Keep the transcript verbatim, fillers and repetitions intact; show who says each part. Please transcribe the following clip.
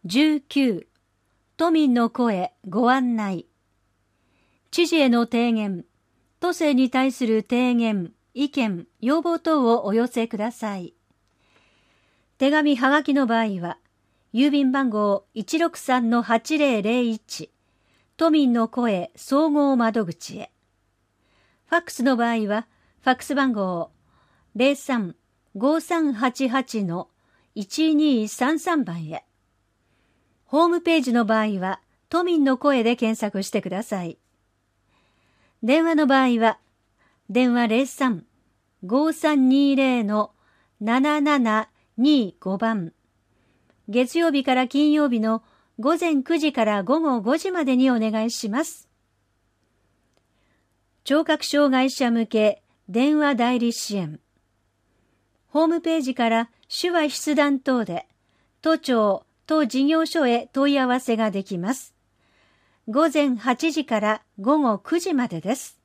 Speaker 1: じゅうきゅう、都民の声ご案内。知事への提言、都政に対する提言、意見、要望等をお寄せください。手紙はがきの場合は、郵便番号 いちろくさんのはちぜろぜろいち、都民の声総合窓口へ。ファックスの場合は、ファックス番号 ゼロさん ごさんはちはちのいちにさんさん 番へ。ホームページの場合は、都民の声で検索してください。電話の場合は、電話 ゼロさん ごさんにぜろのななななにご 番。月曜日から金曜日のごぜんくじからごごごじまでにお願いします。聴覚障害者向け電話代理支援。ホームページから手話筆談等で、都庁、当事業所へ問い合わせができます。ごぜんはちじからごごくじまでです。